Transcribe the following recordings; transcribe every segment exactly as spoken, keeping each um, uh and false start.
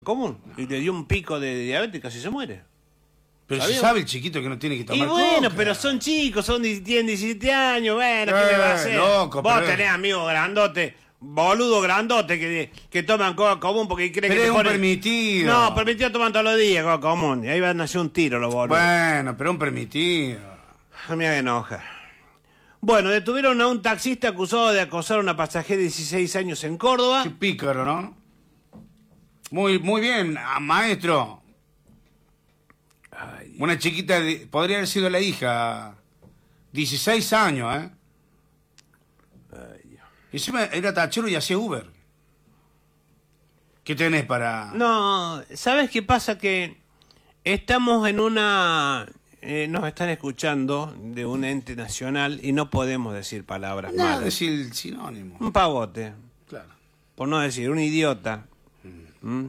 común y le dio un pico de diabetes y casi se muere. Pero ¿Sabía? se sabe el chiquito que no tiene que tomar Y bueno, coca. pero son chicos, son tienen diecisiete años, bueno, ¿qué Eh, le va a hacer? loco, Vos pero- tenés amigos grandotes, boludo grandote que, que toman coca común porque creen Pero que es te un ponen... permitido. No, permitido toman todos los días coca común y ahí van a hacer un tiro los boludos. Bueno, pero un permitido. A mí me enoja. Bueno, detuvieron a un taxista acusado de acosar a una pasajera de dieciséis años en Córdoba. Qué pícaro, ¿no? Muy, muy bien, ah, maestro. Ay, Una chiquita, de- podría haber sido la hija. dieciséis años, ¿eh? ay, Dios. Y encima era tachero y hacía Uber. ¿Qué tenés para...? No, ¿sabes qué pasa? Que estamos en una... eh, nos están escuchando de un ente nacional y no podemos decir palabras Nada, malas. decir el sinónimo. Un pavote, Claro. por no decir, un idiota. ¿Mm?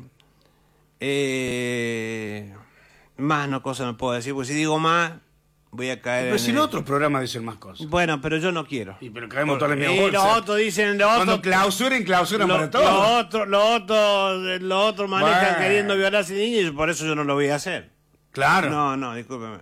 Eh, más no cosas no puedo decir, porque si digo más, voy a caer Pero en si en el- otros programas dicen más cosas. Bueno, pero yo no quiero. Y pero caemos todas las mismas Y los bolsas. otros dicen, los Cuando otros... clausuren, clausuran Lo- para todo. Los otros, los otros, los otros manejan Bueno. queriendo violar a ese niño y por eso yo no lo voy a hacer. Claro. No, no, discúlpeme.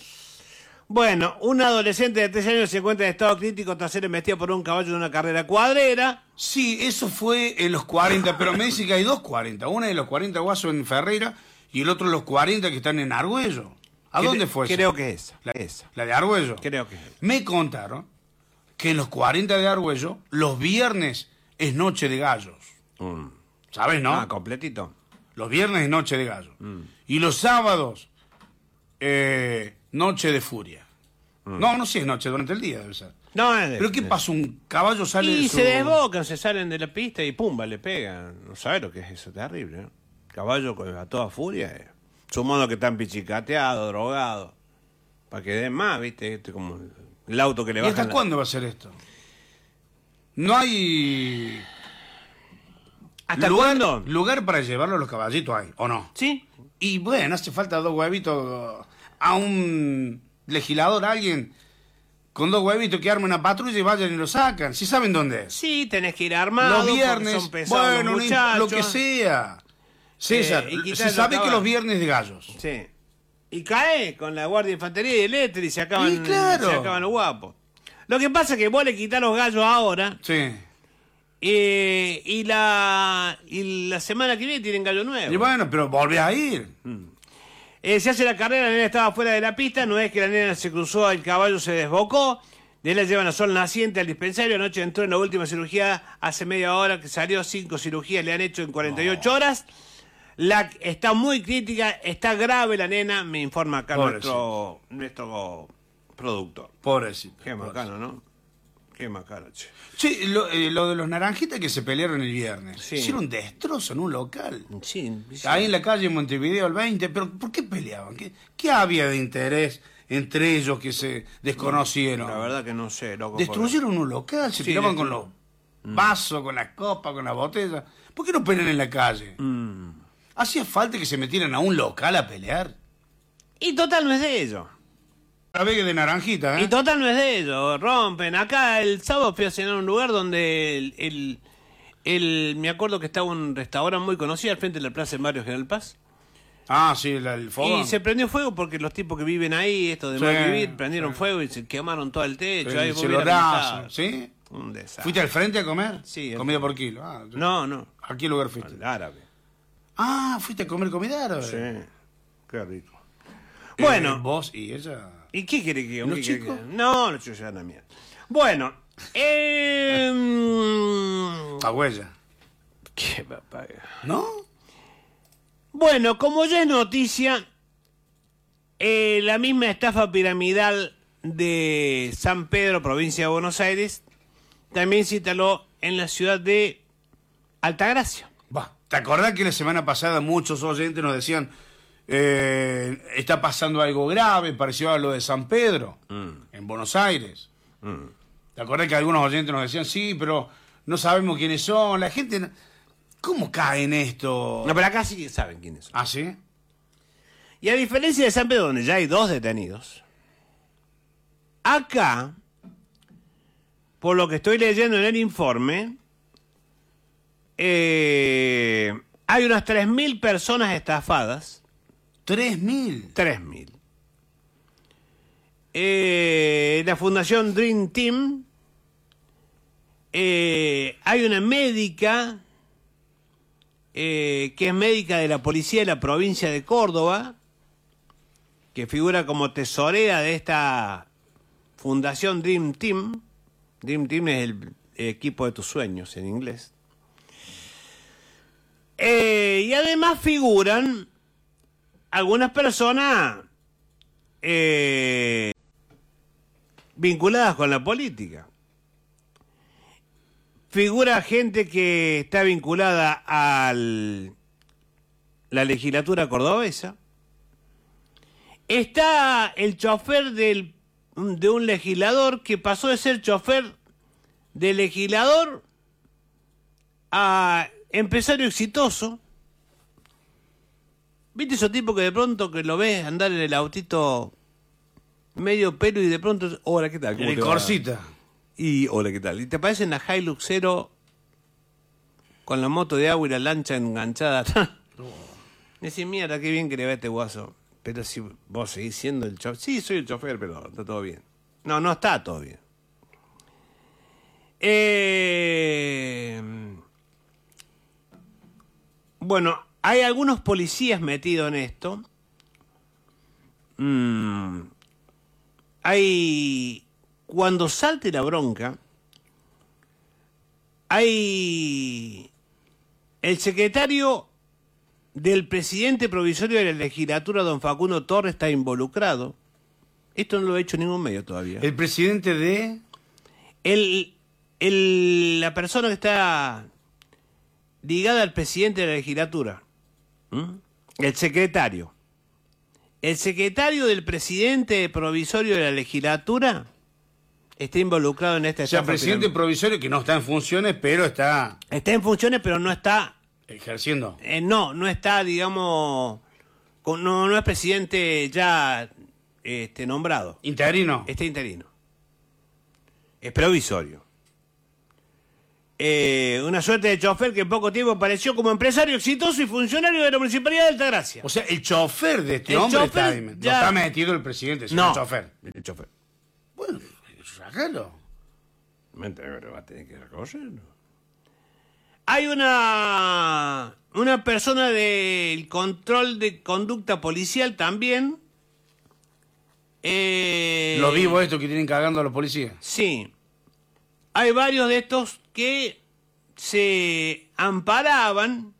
Bueno, un adolescente de trece años se encuentra en estado crítico tras ser embestido por un caballo en una carrera cuadrera. Sí, eso fue en los cuarenta, pero me dice que hay dos cuarenta. Una de los cuarenta guasos en Ferreira y el otro de los cuarenta que están en Argüello. ¿A Cre- dónde fue eso? Creo que esa. La, esa. la de Argüello. Creo que es esa. Me contaron que en los cuarenta de Argüello, los viernes es noche de gallos. Mm. ¿Sabes, no? Ah, completito. Los viernes es noche de gallos. Y los sábados, eh, noche de furia. No, no sé, es noche, durante el día debe ser. No, es de- ¿Pero qué pasa? ¿Un caballo sale Y de su... se desbocan, se salen de la pista y pumba, le pegan. No sabes lo que es eso, terrible, ¿no? Caballo con, a toda furia. Eh. Sumondo que están pichicateados, drogados. Para que den más, ¿viste? Este como el auto que le ¿Y bajan. hasta la- cuándo va a ser esto? No hay... ¿Hasta lugar, cuándo? lugar para llevarlo a los caballitos hay, ¿o no? Sí. Y bueno, hace falta dos huevitos a un legislador, a alguien con dos huevitos que arme una patrulla y vayan y lo sacan. Si saben dónde es. Sí, tenés que ir armado. Los porque viernes, son pesados bueno, los ni- muchachos. lo que sea. César, Eh, y quitar se los sabe que caballos. los viernes de gallos. Sí. Y cae con la Guardia de Infantería y el Eletri y se acaban, Y claro. se acaban los guapos. Lo que pasa es que vos le quitás los gallos ahora Sí. eh, y la y la semana que viene tienen gallo nuevo. Y bueno, pero volvés a ir. Eh, se hace la carrera, la nena estaba fuera de la pista, no es que la nena se cruzó, el caballo se desbocó, de él la llevan a Sol Naciente al dispensario, anoche entró en la última cirugía, hace media hora que salió, cinco cirugías le han hecho en cuarenta y ocho horas, la, está muy crítica, está grave la nena, me informa acá nuestro, nuestro productor. Pobrecito. Qué macano, ¿no? Qué macano, che. Sí, lo, eh, lo de los naranjitas que se pelearon el viernes. Sí. Hicieron destrozo en un local. Sí, sí. Ahí en la calle Montevideo el veinte, pero ¿por qué peleaban? ¿Qué, qué había de interés entre ellos que se desconocieron? La verdad que no sé, loco. Destruyeron un local, se Sí, tiraban con destru- los vasos, con las copas, con las botellas. ¿Por qué no pelean en la calle? Mm. ¿Hacía falta que se metieran a un local a pelear? Y total no es de ellos. La vez de naranjita, ¿eh? Y total no es de ellos, rompen. Acá el sábado fui a cenar a un lugar donde el, el, el- me acuerdo que estaba un restaurante muy conocido al frente de la Plaza de Mario General Paz. Ah, sí, la- el fogón. Y se prendió fuego porque los tipos que viven ahí, esto de Sí, mal vivir, prendieron sí. fuego y se quemaron todo el techo. El ahí vos celorazo, hubieras visitado. ¿sí? Un desastre. ¿Fuiste al frente a comer? Sí, el- Comida por kilo. Ah, No, no, ¿A qué lugar fuiste? al árabe. Ah, fuiste a comer comida árabe. Sí, qué rico. Eh, Bueno, vos y ella. ¿y qué quiere que ¿Los qué quiere chicos? que- No, los chicos ya andan mierda. Bueno, eh... Pagüella. ¿Qué papá? ¿No? Bueno, como ya es noticia, eh, la misma estafa piramidal de San Pedro, provincia de Buenos Aires, también se instaló en la ciudad de Altagracia. Va, ¿te acordás que la semana pasada muchos oyentes nos decían eh, está pasando algo grave, parecido a lo de San Pedro, en Buenos Aires? ¿Te acordás que algunos oyentes nos decían, sí, pero no sabemos quiénes son? La gente, no- ¿cómo cae en esto? No, pero acá sí que saben quiénes son. ¿Ah, sí? Y a diferencia de San Pedro, donde ya hay dos detenidos, acá, por lo que estoy leyendo en el informe, eh, Hay unas tres mil personas estafadas. ¿tres mil? tres mil. Eh, la Fundación Dream Team. Eh, hay una médica eh, que es médica de la policía de la provincia de Córdoba, que figura como tesorera de esta Fundación Dream Team. Dream Team es el equipo de tus sueños en inglés. Eh, y además figuran algunas personas eh, vinculadas con la política. Figura gente que está vinculada a la legislatura cordobesa. Está el chofer del, de un legislador que pasó de ser chofer de legislador a empresario exitoso. ¿Viste esos tipos que de pronto que lo ves andar en el autito medio pelo y de pronto, hola, ¿qué tal? En el Corsita. Y hola, ¿qué tal? Y te aparece en la Hilux Cero con la moto de agua y la lancha enganchada. No. Decís, mierda, qué bien que le va este guaso. Pero si vos seguís siendo el chofer. Sí, soy el chofer, pero está todo bien. No, no está todo bien. Eh... Bueno, hay algunos policías metidos en esto. Mm. Hay... Cuando salte la bronca, hay... El secretario del presidente provisorio de la legislatura, don Facundo Torres, está involucrado. Esto no lo ha hecho ningún medio todavía. ¿El presidente de...? El, el, la persona que está ligada al presidente de la legislatura. ¿Mm? El secretario. El secretario del presidente provisorio de la legislatura está involucrado en esta estafa. O sea, presidente final. provisorio que no está en funciones, pero está... Está en funciones, pero no está... Ejerciendo. Eh, no, no está, digamos... Con, no, no es presidente ya este, nombrado. ¿Interino? Está interino. Es provisorio. Eh, una suerte de chofer que en poco tiempo apareció como empresario exitoso y funcionario de la Municipalidad de Altagracia. O sea, el chofer de este el hombre chofer está, no ya... está metido el presidente, sino no, el chofer. El chofer. Bueno, sácalo. Pero va a tener que recogerlo. Hay una, una persona del control de conducta policial también. Eh, Lo vivo esto que tienen cagando a los policías. Sí. Hay varios de estos que se amparaban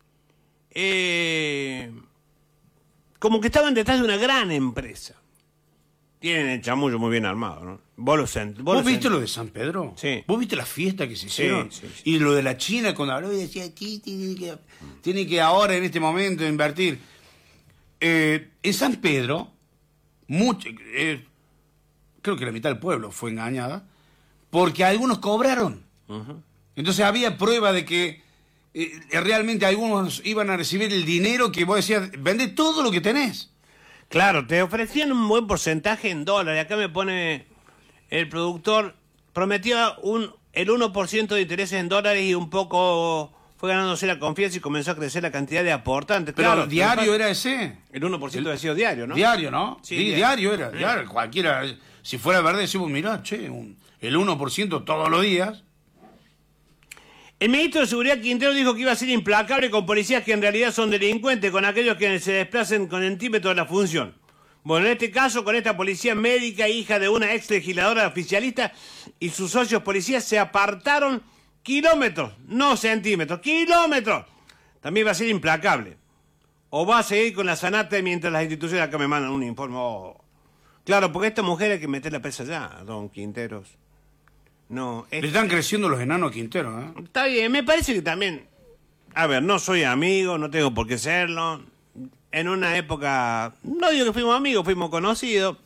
eh, como que estaban detrás de una gran empresa. Tienen el chamullo muy bien armado, ¿no? ¿Vos, lo sent, ¿Vos, vos viste lo, lo de San Pedro? Sí. ¿Vos viste la fiesta que se hicieron? Sí, sí, sí. Y lo de la China cuando habló y decía, aquí tiene que, tiene que ahora en este momento invertir. Eh, en San Pedro, mucho, eh, creo que la mitad del pueblo fue engañada, porque algunos cobraron. Uh-huh. Entonces había prueba de que eh, realmente algunos iban a recibir el dinero que vos decías, vende todo lo que tenés. Claro, te ofrecían un buen porcentaje en dólares. Acá me pone el productor, prometía un, el uno por ciento de intereses en dólares y un poco fue ganándose la confianza y comenzó a crecer la cantidad de aportantes. Pero claro, diario era ese. El uno por ciento había sido diario, ¿no? Diario, ¿no? Sí, sí diario. diario era. Sí. Diario, cualquiera, si fuera verdad, decimos, mirá, che, un, el uno por ciento todos los días. El ministro de Seguridad Quintero dijo que iba a ser implacable con policías que en realidad son delincuentes, con aquellos que se desplacen con centímetros de la función. Bueno, en este caso, con esta policía médica, hija de una ex legisladora oficialista, y sus socios policías se apartaron kilómetros, no centímetros, kilómetros. También va a ser implacable. O va a seguir con la sanata mientras las instituciones acá me mandan un informe. Oh. Claro, porque a esta mujer hay que meterla presa ya, don Quinteros. No, es... Le están creciendo los enanos a Quintero, ¿eh? Está bien, me parece que también... A ver, no soy amigo, no tengo por qué serlo. En una época... No digo que fuimos amigos, fuimos conocidos.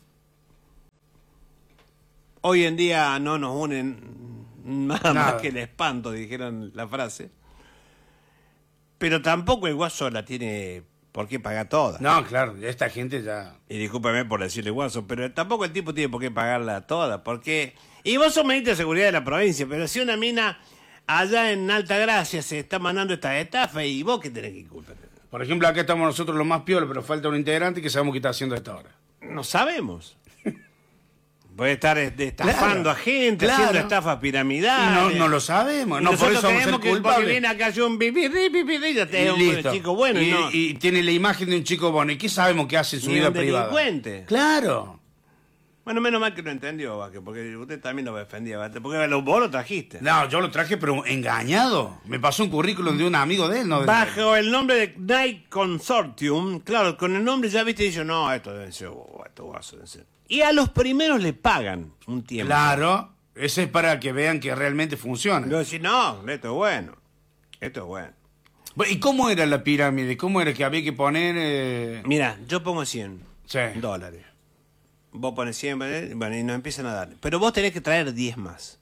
Hoy en día no nos unen nada, nada más que el espanto, dijeron la frase. Pero tampoco el guaso la tiene por qué pagar toda. No, claro, esta gente ya... Y discúlpeme por decirle guaso, pero tampoco el tipo tiene por qué pagarla toda, porque... Y vos sos ministro de Seguridad de la provincia, pero si una mina allá en Altagracia se está mandando esta estafa y vos qué tenés que culpar. Por ejemplo, acá estamos nosotros los más piolos, pero falta un integrante que sabemos qué está haciendo a esta hora. No sabemos. Puede estar este, estafando Claro, a gente, claro. haciendo estafas piramidales. No, no lo sabemos, Y no por nosotros eso vamos a ser creemos que porque culpables. viene acá hace un pipirri, pipirri, ya te es un listo. chico bueno. y, y no. y tiene la imagen de un chico bueno. ¿Y qué sabemos que hace en su Ni vida un privada? delincuente. Claro. Bueno, menos mal que lo entendió, Vázquez, porque usted también lo defendía, Vázquez, porque lo- vos lo trajiste. No, yo lo traje, pero engañado. Me pasó un currículum de un amigo de él, ¿no? Bajo el nombre de Night Consortium, claro, con el nombre ya viste y dice, no, esto debe ser, oh, esto va a ser. Y a los primeros le pagan un tiempo. Claro, ese es para que vean que realmente funciona. Luego decís, no, esto es bueno, esto es bueno. Bueno, ¿y cómo era la pirámide? ¿Cómo era que había que poner...? eh? Mira, yo pongo cien Sí. dólares. Vos pones cien, ¿vale? Bueno, y nos empiezan a dar. Pero vos tenés que traer diez más.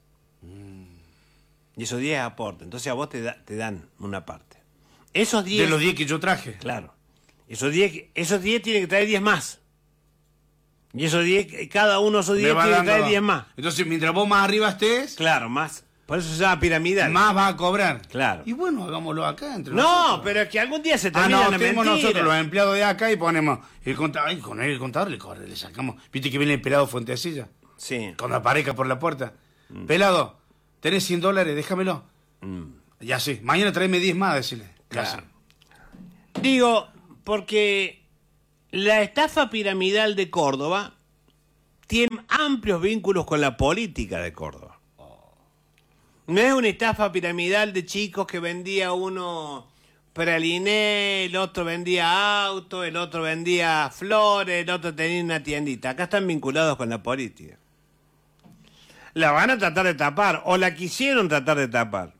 Y esos diez aportan. Entonces a vos te, da- te dan una parte. Esos diez... De los diez que yo traje. Claro. Esos diez, esos diez tienen que traer diez más. Y esos diez, cada uno de esos Me diez va tiene que dando traer dos. diez más. Entonces, mientras vos más arriba estés, Claro, más. Por eso se llama piramidal. más vas a cobrar. Claro. Y bueno, hagámoslo acá entre No, nosotros. pero es que algún día se Ah, termina no, la tenemos mentira. nosotros los empleados de acá y ponemos el contador. Ay, con el contador le, corre, le sacamos. ¿Viste que viene el pelado Fuentecilla? Sí. Cuando aparezca por la puerta. Pelado, tenés cien dólares, déjamelo. Ya sí. Mañana tráeme diez más, decirle. Ya Claro. sí. Digo, porque la estafa piramidal de Córdoba tiene amplios vínculos con la política de Córdoba. No es una estafa piramidal de chicos que vendía uno praliné, el otro vendía auto, el otro vendía flores, el otro tenía una tiendita. Acá están vinculados con la política. La van a tratar de tapar, o la quisieron tratar de tapar.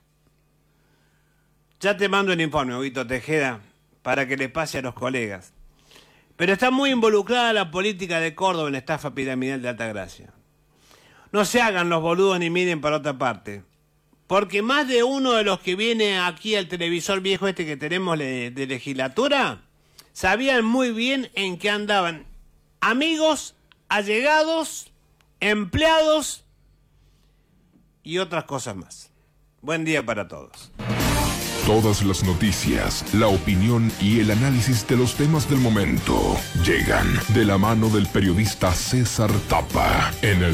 Ya te mando el informe, Huguito Tejeda, para que le pase a los colegas. Pero está muy involucrada la política de Córdoba en la estafa piramidal de Altagracia. No se hagan los boludos ni miren para otra parte. Porque más de uno de los que viene aquí al televisor viejo este que tenemos de, de legislatura, sabían muy bien en qué andaban amigos, allegados, empleados y otras cosas más. Buen día para todos. Todas las noticias, la opinión y el análisis de los temas del momento llegan de la mano del periodista César Tapa en el